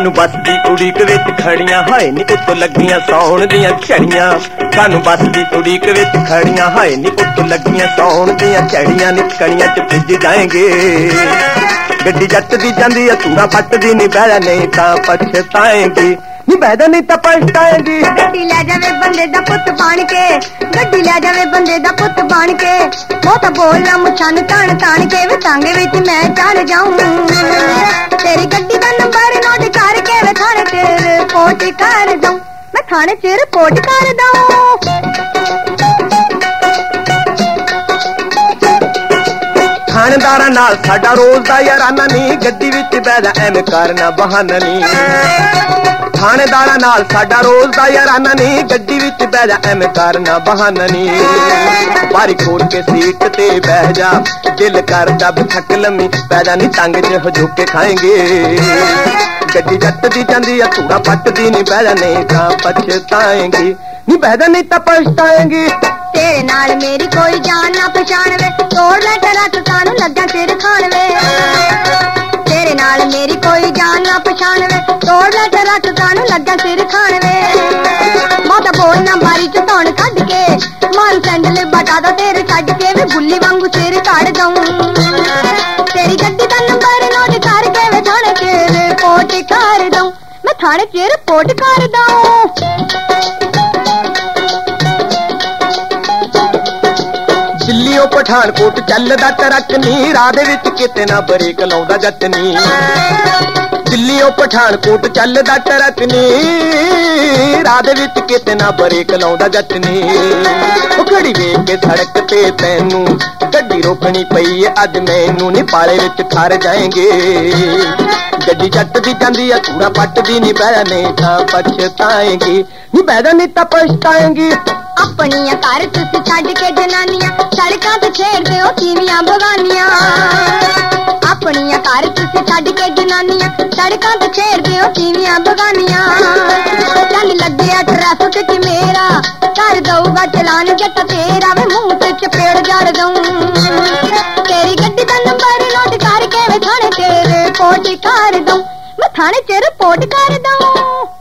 कानू बस दी उड़ीक विच खड़ियां हाय नी उत्तों लगियां सौण दियां झड़ियां। कानू बस दी उड़ीक विच खड़ियां हाय नी उत्तों लगियां सौण दियां झड़ियां। नी कणियां च भिज जाएंगे गड्डी जट दी जांदी आ तूड़ा पट दी नी बहरा नहीं तां पछताएंगी। नी बहदा नहीं तां पछताएंगी। गड्डी ले जावे बंदे दा पुत बन के, गड्डी ले जावे बंदे दा पुत बन के। बहुत बोलना मुछन तान तान के वे टांगे विच मैं चढ़ जाऊं। तेरी गड्डी दा नंबर नोट करके वे थाने च रिपोर्ट कर दूं। मैं थाने च रिपोर्ट कर दूं। थानेदारा नाल साडा रोज दा याराना नी गड्डी विच बैठा एवें करना बहाना नी। थानेदारा नाल साडा रोज दा याराना नी गड्डी विच बैठा एवें करना बहाना नी। बारी खोल के सीट ते बैठ जा दिल करदा बिठक लम्मी पैदा नी तंग च हजूके खाएंगे। गड्डी जट दी जांदी आ तूड़ा पट दी नी बहदा नहीं तां पछताएंगी। नी बहदा नहीं तां पछताएंगी। तेरे नाल मेरी कोई जान ना पहचान वे तोड़ ले ट्रक सानू लग्गा सिर खान वे। तेरे नाल मेरी कोई जान ना पहचान वे तोड़ ले ट्रक सानू लग्गा सिर खान वे। मौत बोलना बारी च धौन कढ के मारू सैंडल बटा दो तेरे छड्ड के वे बुल्ली वांगू सिर काट दूं। तेरी गड्डी दा नंबर नोट करके वे थाने च रिपोर्ट कर दूं। मैं थाने च रिपोर्ट कर दूं। दिल्लीओ पठानकोट चलदा ट्रक नी राह दे विच किते ना ब्रेक लाउंदा जट नी। दिल्लीओ पठानकोट चलदा ट्रक नी राह दे विच किते ना ब्रेक लाउंदा जट नी। घड़ी वेख के सड़क ते तैनू गड्डी रोकनी पई अज मैनू नी पाले विच खर जाएंगे। गड्डी जट दी जांदी आ तूड़ा पट दी नी बहरा नहीं तां पछताएंगी। नी बहदा नहीं तां पछताएंगी। अपनियां घर तुसी छड्ड के जनानियां सड़कां ते छेड़दे हो तीवियां बगानियां। अपनियां घर तुसी छड्ड के जनानियां सड़कां ते छेड़दे हो तीवियां बगानियां। चल लग्गिया ट्रैफिक च मेरा कर दऊगा चलान जट तेरा वे मुंह ते चपेड़ जड़ दूं। तेरी गड्डी दा नंबर नोट करके वे थाने च रिपोर्ट कर दूं। मैं थाने च रिपोर्ट कर दूं।